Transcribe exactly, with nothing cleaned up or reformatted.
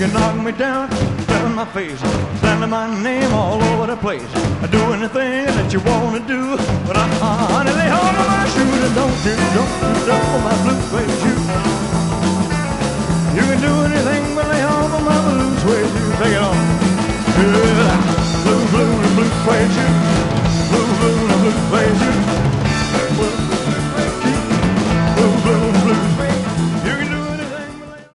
can knock me down, down my face, slander my name all over the place. I do anything that you wanna do, but I, honey, lay hold of my shoes and don't you, don't you double my blue suede shoes. You can do anything but lay hold of my blue suede shoes. Take it on. Yeah, blue, blue, blue suede shoes.